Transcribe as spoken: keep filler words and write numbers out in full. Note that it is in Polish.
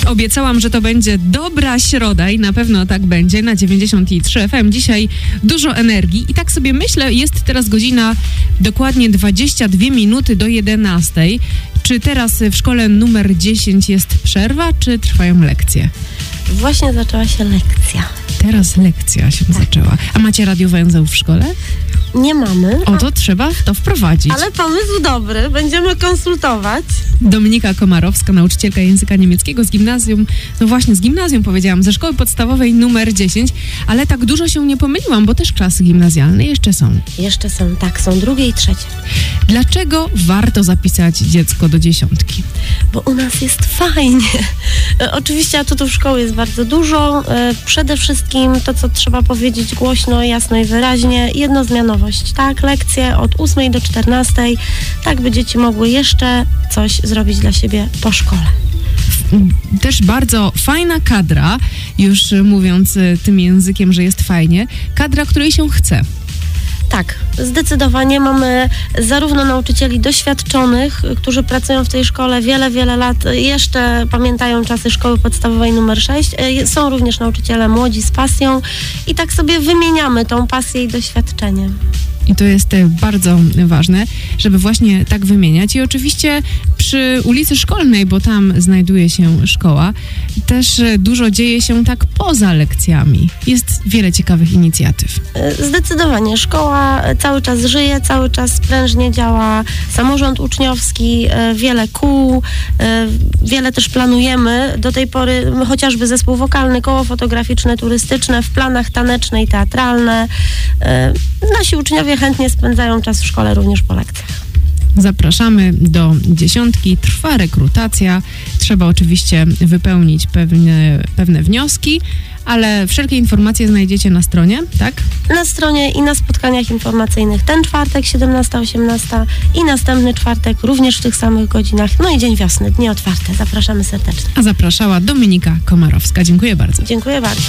Obiecałam, że to będzie dobra środa i na pewno tak będzie na dziewięćdziesiąt trzy F M. Dzisiaj dużo energii i tak sobie myślę, jest teraz godzina dokładnie dwadzieścia dwie minuty do jedenastej. Czy teraz w szkole numer dziesięć jest przerwa, czy trwają lekcje? Właśnie zaczęła się lekcja. Teraz lekcja się zaczęła. A macie radiowęzeł w szkole? Nie mamy. O, to trzeba to wprowadzić. Ale pomysł dobry, będziemy konsultować. Dominika Komarowska, nauczycielka języka niemieckiego z gimnazjum, no właśnie z gimnazjum powiedziałam, ze szkoły podstawowej numer dziesięć, ale tak dużo się nie pomyliłam, bo też klasy gimnazjalne jeszcze są. Jeszcze są, tak, są drugie i trzecie. Dlaczego warto zapisać dziecko do dziesiątki? Bo u nas jest fajnie. E, oczywiście atutów szkoły jest bardzo dużo. E, przede wszystkim to, co trzeba powiedzieć głośno, jasno i wyraźnie, jednozmianowość, tak? Lekcje od ósmej do czternastej, tak by dzieci mogły jeszcze coś zrobić dla siebie po szkole. Też bardzo fajna kadra, już mówiąc tym językiem, że jest fajnie, kadra, której się chce. Tak, zdecydowanie mamy zarówno nauczycieli doświadczonych, którzy pracują w tej szkole wiele, wiele lat, jeszcze pamiętają czasy szkoły podstawowej numer sześć. Są również nauczyciele młodzi z pasją i tak sobie wymieniamy tą pasję i doświadczenie. I to jest bardzo ważne, żeby właśnie tak wymieniać. I oczywiście przy ulicy Szkolnej, bo tam znajduje się szkoła, też dużo dzieje się tak poza lekcjami. Jest wiele ciekawych inicjatyw. Zdecydowanie. Szkoła cały czas żyje, cały czas prężnie działa samorząd uczniowski, wiele kół, wiele też planujemy. Do tej pory chociażby zespół wokalny, koło fotograficzne, turystyczne, w planach taneczne i teatralne. Nasi uczniowie chętnie spędzają czas w szkole również po lekcjach. Zapraszamy do dziesiątki, trwa rekrutacja, trzeba oczywiście wypełnić pewne, pewne wnioski, ale wszelkie informacje znajdziecie na stronie, tak? Na stronie i na spotkaniach informacyjnych ten czwartek, siedemnasta osiemnasta i następny czwartek również w tych samych godzinach, no i Dzień Wiosny, dni otwarte. Zapraszamy serdecznie. A zapraszała Dominika Komarowska. Dziękuję bardzo. Dziękuję bardzo.